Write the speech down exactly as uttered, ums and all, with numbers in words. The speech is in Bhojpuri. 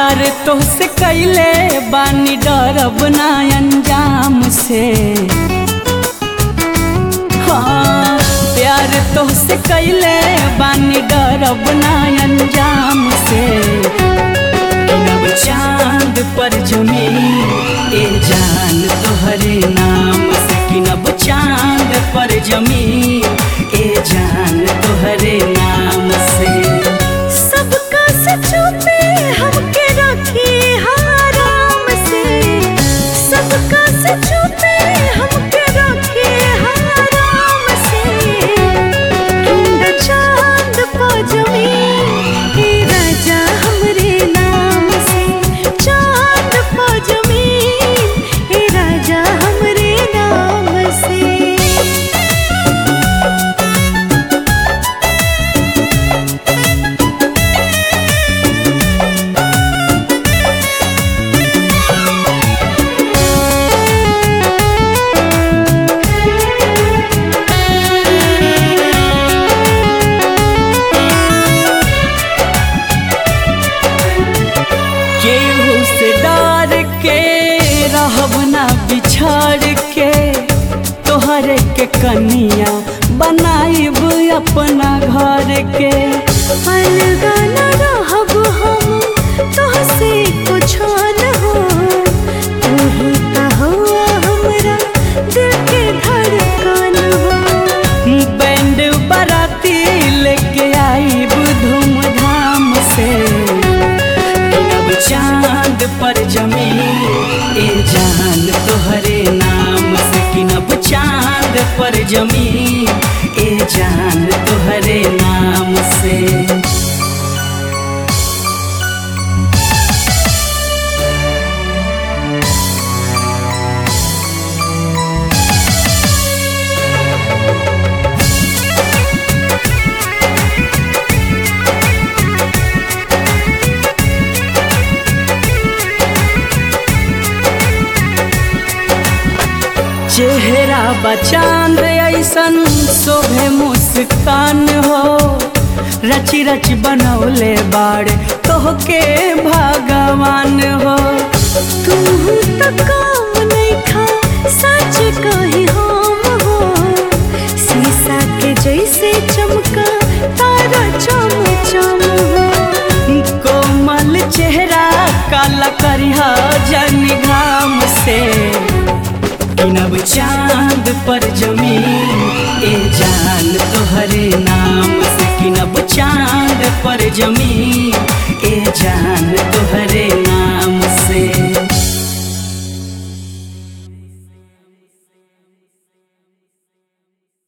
प्यार तोहसे कैले बानी डरब ना अंजाम से। हाँ प्यार तोहसे कैले बानी डरब ना अंजाम से। गिनब चांद पर जमीन ए जान तोहरे नाम से। गिनब चांद पर जमीन ए जान तोहरे नाम से। सबका से छुपे हमके रखी हराम से। सबका से छुपे हमके रखी हराम से। गिनब चांद पर जमीन ए राजा हमरे नाम से। चांद पर जमीन ए राजा हमरे नाम से। केहू से डर के रहब ना बिछड़ के। तोहरे के कनिया बनाइब अपना घर के। अलगा न रहब हम तोहसे कुछो न हो। तू ही त हुआ हमरा दिल के धड़कन हो। बैंड बाराती लेके आइब धूमधाम से। गिनब चांद पर जमीन ए जान तोहरे नाम से। गिनब चांद पर जमीन ए जान तोहरे नाम से। चेहरा बचांद ऐसन शोभे मुस्कान हो। रची रच बनौले बाड़े तोहके भगवान हो। तू त काम नहीं खा सच कही हम हो। शीशा के जैसे चमका तारा चम चम हो। कोमल चेहरा काला करिहा जन घाम से। गिनब चांद पर जमीन ए जान तोहरे नाम से। गिनब चांद पर जमीन ए जान तोहरे